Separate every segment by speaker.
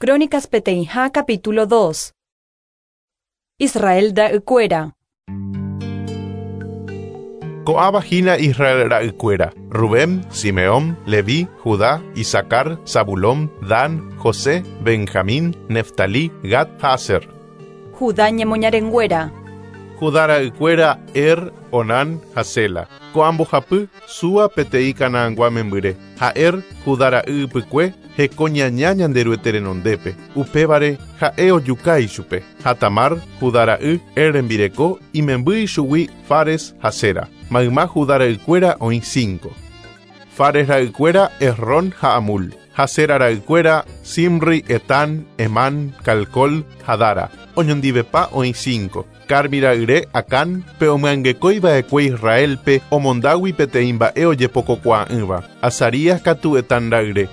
Speaker 1: Crónicas Peteijá capítulo 2. Israel da Ecuera.
Speaker 2: Coabajina Israel ra Ecuera, Rubén, Simeón, Leví, Judá, Isaacar, Zabulón, Dan, José, Benjamín, Neftalí, Gad, Aser.
Speaker 1: Judá ñemoñarengüera.
Speaker 2: Judá ra Ecuera, Onán, Hasela. Coambo Japú, Sua Petei Canaangua Membure. Jaer, Judá ra Ipecue, Hecoñaña ñanderueterenondepe. Upebare, Jaeo Yukai Chupe. Hatamar, Judá ra Erenvireco, y Membui Shuwi, Fares, Hasera. Magma Judá ra Ecuera, oin 5. Fares ra Ecuera, Esron, Haamul. Hasera ra Ecuera, Simri, Etán, Emán, Calcol, Hadara. Oñondivepa, oin 5. Carmira ire acán, peomangecoiba eque Israel pe omondawi peteimba eoye poco qua iba. Azarías catu etanda ire.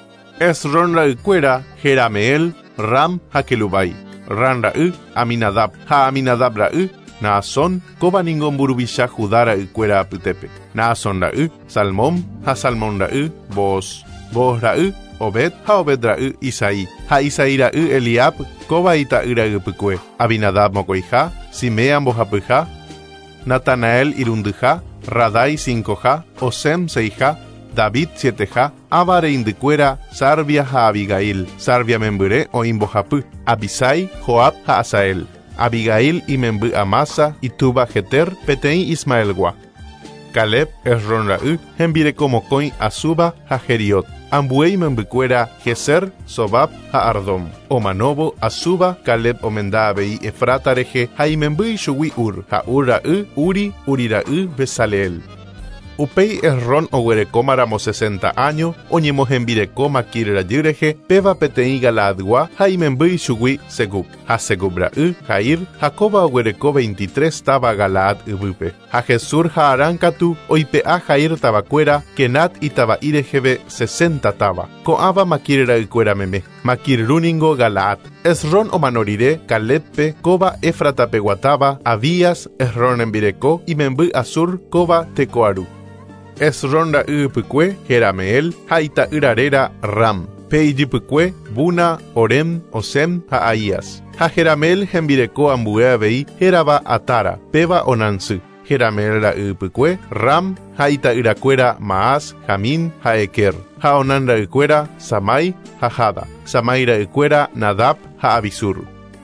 Speaker 2: Esron ra Ecuera, Jerameel, Ram, Hakelubai. Ran ra Aminadab, ha Aminadab ra Naasón, Koba ningon burubisha Judá ra Ecuera aputepe. Naasón ra Salmón, ha Salmón ra Boz ra Obed, ha Obed ra Isaí. Ha Isaí ra Eliab, Koba ita ra Ipecue. Abinadab mokoija, Simea mojapuja, Natanael irunduja, Radai 5ja, Osem 6ja, David 7ja, Abare indicuera, Sarvia ha Abigail, Sarvia membure o imbojapu, Abisai, Joab ha Asael, Abigail y membu Amasa, y Tuba Jeter, Petei Ismaelgua. Caleb Esron ra Hembire como coin Asuba ha Jeriot. Ambuei membucuera Geser, Sobab, Haardom. Omanobo, Asuba, Caleb Omendabei, Efratareje, Haimembui Shuwi Haura Uri, Urira Besaleel. Upei Esron oguerecómaramo 60 años, oñemojembirecoma kirera yireje, peva petei galadgua, Haimembui Shuwi Segub. Hasegubra Jair, Jacoba oguereco 23 taba Galaad ubupe. Jesur Haarankatu, oipea Jair tabacuera, Kenat y taba irejebe 60 taba. Coaba makirera Ecuera meme, Makir runingo Galaad. Esron omanorire, Calebpe, Koba Efrata peguataba, Abías, Esron envireco, y Membu Asur, Koba tecoaru. Esron ra Ipecue, Jerameel, Haita irarera Ram. Peijipecue, Buna, Orem, Osem, Haías. Ha Jerameel hembireco ambuea vei, Jeraba Atara, Peba Onansu. Jerameel ra Ipecue, Ram, Haita iracuera Maas, Jamin, Haeker. Ha Onan ra Ecuera, Samai, Hajada. Samai ra Ecuera, Nadab, Ha Abisur.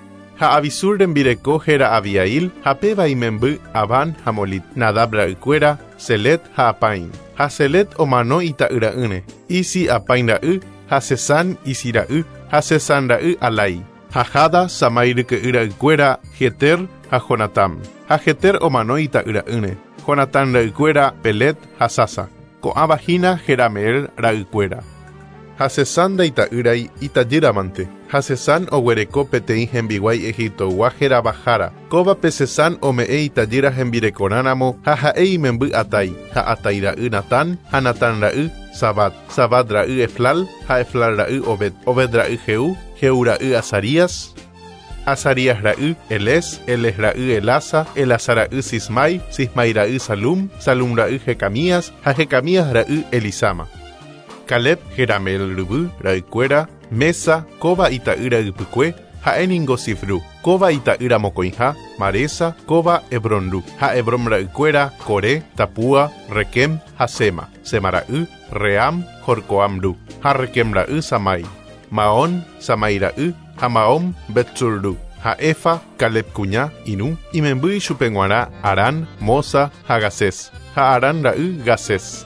Speaker 2: Ha Abisur envireco Jera Abiail, Ha Peba y Membu, Aban, Hamolit. Nadab ra Ecuera, Selet, Ha Apain. Ha Selet omano ita iraune. Isi Apain ra Ha Sesan isira Ha Sesan ra Alai. Ha Jada Samairike ira Ecuera, Jeter, Ha Jonatam. Ha Jeter omano ita iraune. Jonatán ra Ecuera, Pelet, Ha Sasa. Coabajina Jerameel ra Ecuera. Hasesan da Itairai Itayiramante. Hasesan oguereco petei hembiguay Egipto guajera bajara. Koba pesesan omee Itayira hembireconánamo. Hajaei membu atai. Ha ataira Natán. Ha Natán ra Sabat. Sabat ra Eflal. Ha Eflal ra Obed. Obed ra Jehú. Jehú ra Azarías. Azarías ra Eles. Eles ra Elasa. Elasa ra Sismai. Sismai ra Salum. Salum ra Jecamías. Ha Jecamías ra Elisama. Caleb, Jerameel rubu, ra Ecuera, Mesa, Koba itaira Ipecue, ha eningo Sifru, Koba itaira mocoinja, Maresa, Koba Hebronru, ha Hebron ra Ecuera, Core, Tapua, Rekem, Hasema, Semara Ream, Jorcoamru, ha Rekem ra Samai, Maón, Samai ra ha Maom, Betsurru, ha Efa, Caleb cuña, Inu, y Membui Chupenguara, Aran, Mosa, ha Gases, ha Aran ra Gases.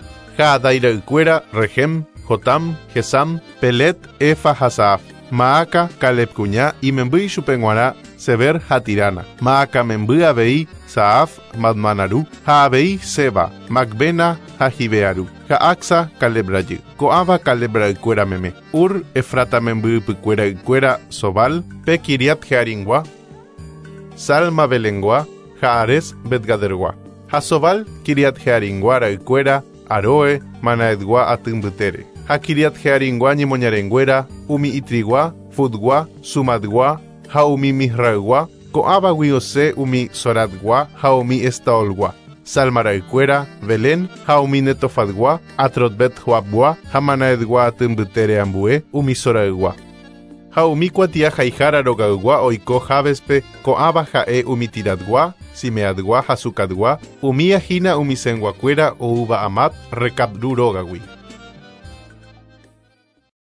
Speaker 2: Ha Adaira Ecuera, Rehem, Jotam, Gesam, Pelet, Efa Hasaf, Maaca, Caleb cuña, y Membui Chupenguara, Sever Hatirana, Maaca Membui Abei, Saaf, Madmanaru, Ha Abei, Seba, Macbena, Hajibearu, Ha Axa, Caleb Rayu, Coaba Caleb ra Ecuera meme, Efrata Membui Pecuera Ecuera, Sobal, Pekiriat Jearingua, Salma Belengua, Ha Ares, Betgadergua, Ha Sobal, Kiriat Jearingua ra Ecuera, Aroe, Manaedgua atumbutere. Hakiriat Jearingua ñimoñarengüera, Umi itrigua, Fudgua, Sumadgua, Haumi misraegua, Coaba guiose Umi soradgua, Haumi estaolgua. Salmara Ecuera, Belén, Haumi netofadgua, Atrotbet Joabgua, Hamanaedgua atumbutere ambue, Umi soraegua. Ha umi kuatia haihara rogagua oiko Javespe ko'áva ha'e umitiradgua, simeadgua ha sukadgua, umi ahína umisenguakuéra ouva amat recapdu rógagui.